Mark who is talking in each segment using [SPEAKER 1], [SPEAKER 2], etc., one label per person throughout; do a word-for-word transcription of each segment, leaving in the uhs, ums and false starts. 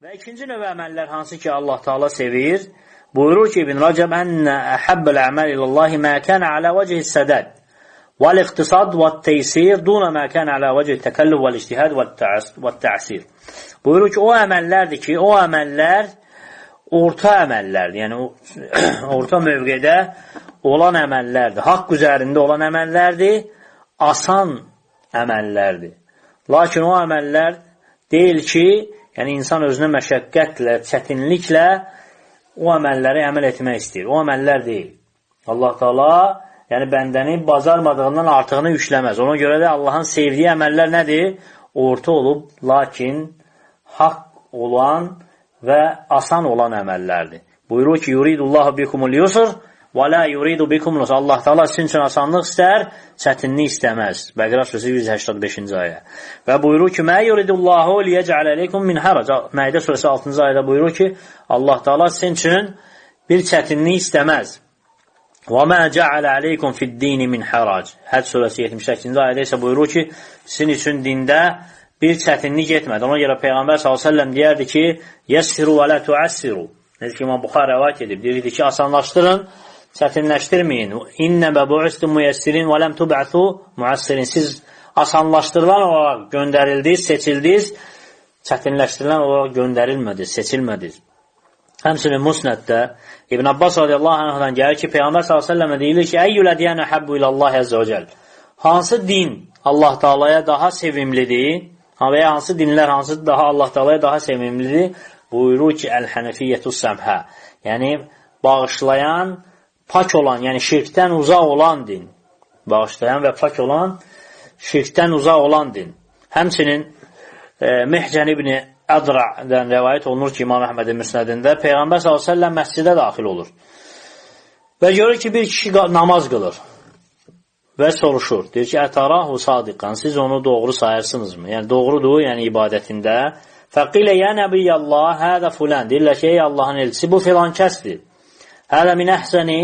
[SPEAKER 1] Və ikinci növ əməllər hansı ki Allah Taala sevir, buyurur ki İbn Rəcəb ənə əhəbbəl əməl ilallahi mə kənə alə vəcihis sədəd vəl-iqtisad və't-teysir duna mə kənə alə vəcihit təkəllüf vəl-ictihad və't-tə'sir. Buyurur ki, o əməllərdir ki, o əməllər orta əməllərdir. Yəni, orta mövqedə olan əməllərdir. Haqq üzərində olan əməllərdir, asan əməllərdir. Lakin o əməllər deyil ki, yəni insan özünə məşəqqətlə, çətinliklə o əməlləri əməl etmək istəyir. O əməllər deyil. Allah Taala yəni bəndəni bacarmadığından artığını yükləməz. Ona görə də Allahın sevdiyi əməllər nədir? Orta olub, lakin haqq olan və asan olan əməllərdir. Buyurur ki, yuridullahu bikumul yusr və la yuridu bikumul usr. Allah Taala sizin üçün asanlıq istər, çətinlik istəməz. Bəqərə surəsi yüz səksən beşinci ayə. Və buyurur ki, mə yuridullahu liyec'al aleykum min harac. Məidə surəsi altıncı ayədə buyurur ki, Allah Taala sizin üçün bir çətinlik istəməz. Və mə ca'al aleykum fid-dini min harac. Həc surəsi yetmiş səkkizinci ayədə isə buyurur ki, sizin üçün dində bir çətinlik etmədi. Ona görə Peyğəmbər sallallahu əleyhi və səlləm deyərdi ki, yəssiru və la tu'assiru. Necə ki, İmam Buxari rəvayət edib. Deyirdi ki, asanlaşdırın, çətinləşdirməyin. İnnəmə bu'istum müyəssirin və ləm tub'athu mu'assirin. Siz asanlaşdırılan olaraq göndərildiniz, seçildiniz, çətinləşdirilən olaraq göndərilmədiniz, seçilmədiniz. Həmçinin Musnəddə İbn Abbas radiyallahu anhdan gəlir ki, Peyğəmbər sallallahu əleyhi və səlləm deyilir ki, əyyul ədiyan əhəbbu ilallahi əzzə və cəl. Hansı din Allah Taalaya daha sevimlidir? Və ya hansı dinlər hansı daha Allah Taalaya daha sevimlidir? Buyurur ki, əl-hənəfiyyətü səmhə. Yəni, bağışlayan, pak olan, yəni şirkdən uzaq olan din. Bağışlayan və pak olan, şirkdən uzaq olan din. Həmçinin e, Mihcən ibn Ədra'dən rəvayət olunur ki, İmam Əhmədin müsnədində Peyğəmbər sallallahu əleyhi və səlləm məscidə daxil olur. Və görür ki, bir kişi namaz qılır. Və soruşur. Deyir ki, ətarahu sadiqan. Siz onu doğru sayırsınızmı? Yəni, doğrudur, yəni ibadətində. Fəqilə, yə nəbiyyəllah, hədə fulən. Deyirlər ki, ey Allahın elçisi, bu filan kəsdir. Hədə min əhsəni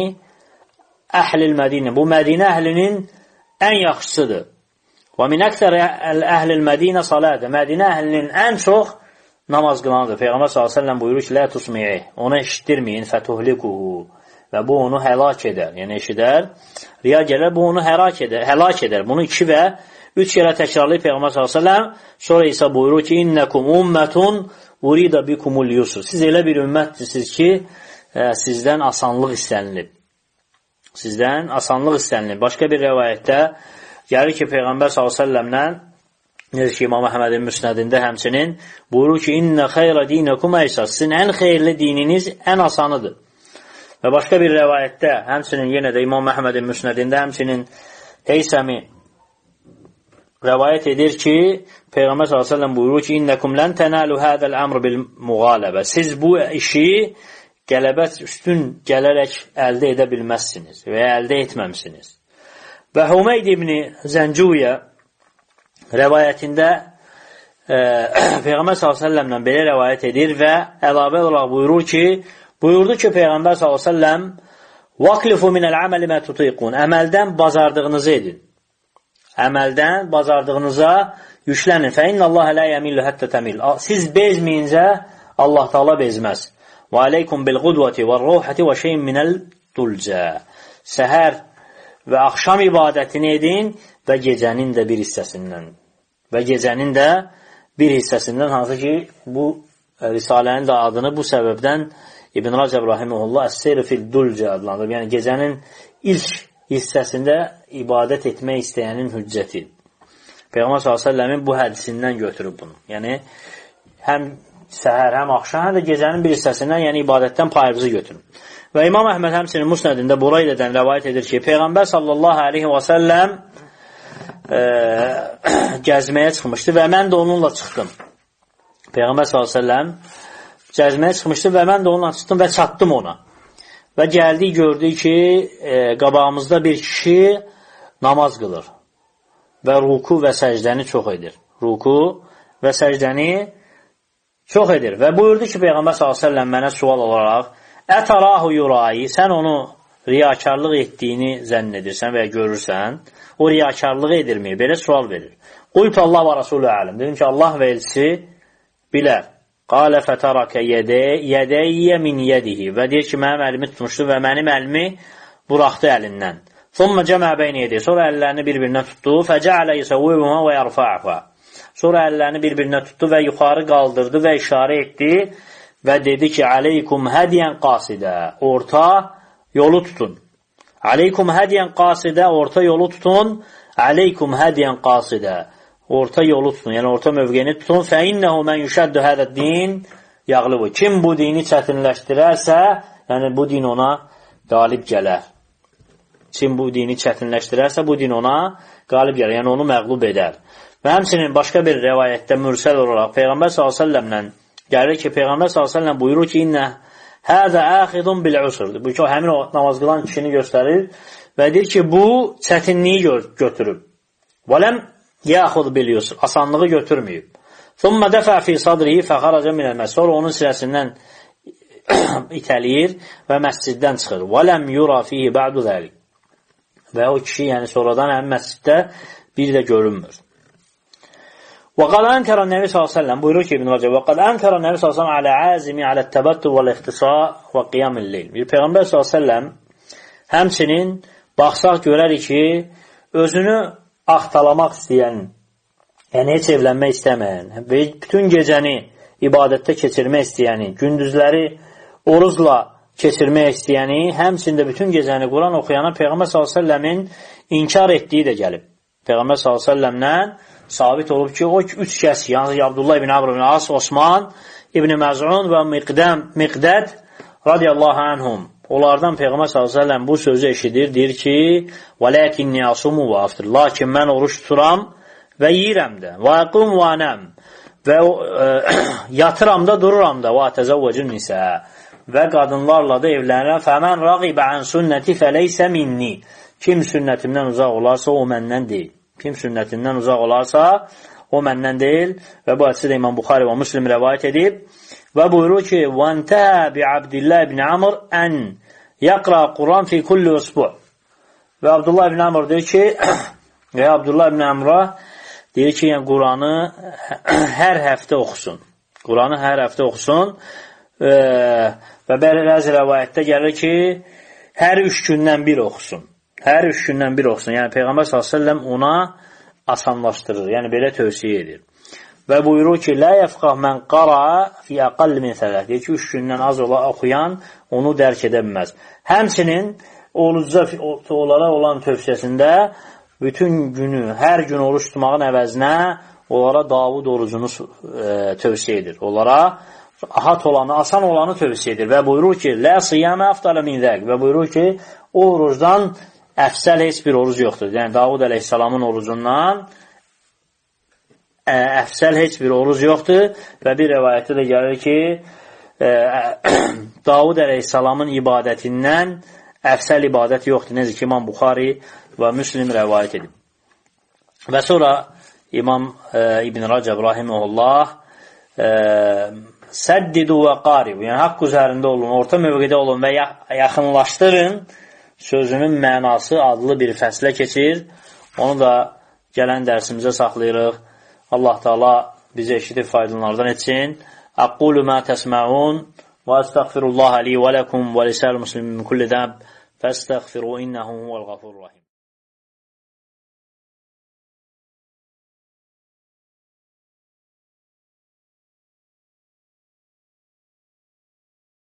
[SPEAKER 1] əhlil Mədinə. Bu Mədinə əhlinin ən yaxşısıdır. Və min əksər əhlil Mədinə salədə. Mədinə əhlinin ən çox namaz qılanıdır. Peyğəmbər sallallahu əleyhi və səlləm buyurur ki, lə tusmi'i. Ona eşitdirməyin, fətuhlikuhu. Və bu onu həlak edər. Yəni eşidər, riya gələr, bu onu həlak edər, həlak edər. Bunu iki və üç yerə təkrarlayıb Peyğəmbər sallallahu əleyhi və səlləm, sonra isə buyurur ki, innəkum ummətun urida bikumul yusr. Siz elə bir ümmətdirsiniz ki, ə, sizdən asanlıq istənilib. Sizdən asanlıq istənilib. Başqa bir rəvayətdə gəlir ki, Peyğəmbər sallallahu əleyhi və səlləmdən, necə ki, İmam Əhmədin müsnədində həmçinin buyurur ki, innə xeyrə dinəkum əysər. Sizin ən xeyirli dininiz ən asanıdır. Və başqa bir rəvayətdə, həmçinin yenə də İmam Əhmədin müsnədində, həmçinin Heysəmi rəvayət edir ki, Peyğəmbər sallallahu əleyhi və səlləm buyurur ki, innəkum lən tənəlu hədəl əmr bil müğaləbə. Siz bu işi qələbət üstün gələrək əldə edə bilməzsiniz və ya əldə etməmsiniz. Və Hümeyd ibn Zəncuyə rəvayətində e, Peyğəmbər sallallahu əleyhi və səlləmdən belə rəvayət edir və əlavə olaraq buyurur ki, buyurdu ki, Peyğəmbər sallallahu əleyhi və səlləm vaqlifu minəl əməli mə tutiqun. Əməldən bazardığınızı edin. Əməldən bazardığınıza yüklənin. Fə innəllaha lə yəmillu həttə təmil. Siz bezməyincə Allah Taala bezməz. Və aleykum bil qudvati və ruhati və şeyin minəl dulcə. Səhər və axşam ibadətini edin və gecənin də bir hissəsindən. Və gecənin də bir hissəsindən, hansı ki, bu risalənin də adını bu səbəbdən İbn Rəcəb rahimehullah əs-seyr fil dulcə adlandırır. Yəni gecənin ilk hissəsində ibadət etmək istəyənin hüccəti. Peyğəmbər sallallahu əleyhi və səlləmin bu hədisindən götürüb bunu. Yəni həm səhər, həm axşam, həm də gecənin bir hissəsindən, yəni ibadətdən payımızı götürün. Və İmam Əhməd həmçinin Musnədində Buraydədən rəvayət edir ki, Peyğəmbər sallallahu əleyhi və səlləm e, gəzməyə çıxmışdı və mən də onunla çıxdım. Peyğəmbər sallallahu əleyhi və səlləm gəzməyə çıxmışdı və mən də onunla çıxdım və çatdım ona. Və gəldik, gördük ki, e, qabağımızda bir kişi namaz qılır və ruku və səcdəni çox edir. Ruku və səcdəni çox edir. Və buyurdu ki, Peyğəmbər sallallahu əleyhi və səlləm mənə sual olaraq, ətarahu yurayi, sən onu riyakarlıq etdiyini zənn edirsən və ya görürsən, o riyakarlığı edirmi? Belə sual verir. Qultu Allah və Rasulü aləm. Dedim ki, Allah və elçisi bilər. Qalə fətərəkə yədəyyə min yədihi. Və deyir ki, mənim əlimi tutmuşdu və mənim əlimi buraxdı əlindən. Thumma cəmə beyni yedi. Sonra əllərini bir-birinə tutdu. Fəcəalə yusavvibuha və yarfa'uha. Sonra əllərini bir-birinə tutdu və yuxarı qaldırdı və işarə etdi və dedi ki, aleykum hədiyən qasidə. Orta yolu tutun. Aleykum hədiyən qasidə. Orta yolu tutun. Aleykum hədiyən qasidə. Orta yolu tutun. Yəni orta mövqeyini tutun. Fə innəhu mən yüşəddü hədəd din yağlıbu. Kim bu dini çətinləşdirərsə, yəni bu din ona qalib gələr. Kim bu dini çətinləşdirərsə, bu din ona qalib gələr. Yəni onu məğlub edər. Və həmçinin başqa bir rəvayətdə mürsəl olaraq Peyğəmbər sallallahu əleyhi və səlləmlə gəlir ki, Peyğəmbər sallallahu əleyhi və səlləm buyurur ki, innə həzə əxidun bil usrdur. Bu ki, həmin o namaz qılan kişini göstərir və deyir ki, bu çətinliyi götürüb. Və ləm yəxud bil yusr. Asanlığı götürməyib. Thumma dəfə fi sadrihi fəxaraca minəl məscid. Sonra onun sinəsindən itəliyir və məsciddən çıxır. Və ləm yura fihi ba'du zəlik. Və o kişi, yəni sonradan həmin məsciddə bir də görünmür. Və qad ənkərə Nəbi sallallahu əleyhi və səlləm buyurur ki, İbn Rəcəb, və qad ənkərə Nəbi sallallahu əleyhi və səlləm alə azimi alə təbəttü vəl-ixtisa və qiyamil leyl. Bir Peyğəmbər sallallahu əleyhi və səlləm həmçinin baxsaq görərik ki, özünü axtalamaq istəyən, yəni heç evlənmək istəməyən və bütün gecəni ibadətdə keçirmək istəyəni, gündüzləri orucla keçirmək istəyəni, həmçində bütün gecəni Quran oxuyana Peyğəmbər sallallahu əleyhi və səlləmin inkar etdiyi də gəlib. Peyğəmbər sallallahu əleyhi və səlləmdən sabit olub ki, o üç kəs, yəni Abdullah ibn Amr ibn As, Osman ibn Məz'un və Miqdəm, Miqdəd radiyallahu anhum. Onlardan Peyğəmbər sallallahu əleyhi və səlləm bu sözü eşidir, deyir ki, "Vəlakinni asumu və aftir." Lakin mən oruç tuturam və yeyirəm də. "Və aqum və anam." Və e, yatıram da, dururam da. "Və təzəvvəcun nisə." Və qadınlarla da evlənirəm. "Fəmən rəğibə an sünnəti fəleysə minni." Kim sünnətimdən uzaq olarsa, o məndən deyil. Kim sünnətindən uzaq olarsa, o məndən deyil. Və bu hədisi də İmam Buxari və Müslim rəvayət edib. Və buyurur ki, وَانْتَهَا بِعَبْدِلَّهِ ibn Amr أَنْ يَقْرَى قُرْآنِ فِي كُلِّ أُسْبُعٍ. Və Abdullah ibn Amr deyir ki, və Abdullah ibn Amr'a deyir ki, yəni Quranı hər həftə oxusun. Quranı hər həftə oxusun. E, və bəzi rəvayətdə gəlir ki, hər üç gündən bir oxusun. Hər üç gündən bir oxusun. Yəni Peyğəmbər sallallahu əleyhi və səlləm ona asanlaşdırır. Yəni belə tövsiyə edir. Və buyurur ki, "Lə yəfqah mən qara fi aqall min thalath." Deyir ki, üç gündən az ola oxuyan onu dərk edə bilməz. Həmçinin orucda onlara olan tövsiyəsində bütün günü, hər gün oruç tutmağın əvəzinə onlara Davud orucunu e, tövsiyə edir. Onlara rahat olanı, asan olanı tövsiyə edir. Və buyurur ki, "Lə siyamə afdalə min zəlik." Və buyurur ki, o orucdan əfsəl heç bir oruc yoxdur. Yəni Davud əleyhissalamın orucundan əfsəl heç bir oruc yoxdur. Və bir rəvayətdə də gəlir ki, e, Davud əleyhissalamın ibadətindən əfsəl ibadət yoxdur. Necə ki, İmam Buxari və Müslim rəvayət edib. Və sonra İmam e, İbn Rəcəb rahimehullah e, səddidu və qarib, yəni haqq üzərində olun, orta mövqedə olun və yaxınlaşdırın sözünün mənası adlı bir fəslə keçir. Onu da gələn dərsimizə saxlayırıq. Allah Teala bizə eşidib faydalardan etsin. Aqulu ma təsməun və əstəğfirullah li və ləkum və lisəl muslimin min kulli dəb fəstəğfiru innəhu huvəl qafurur rahim.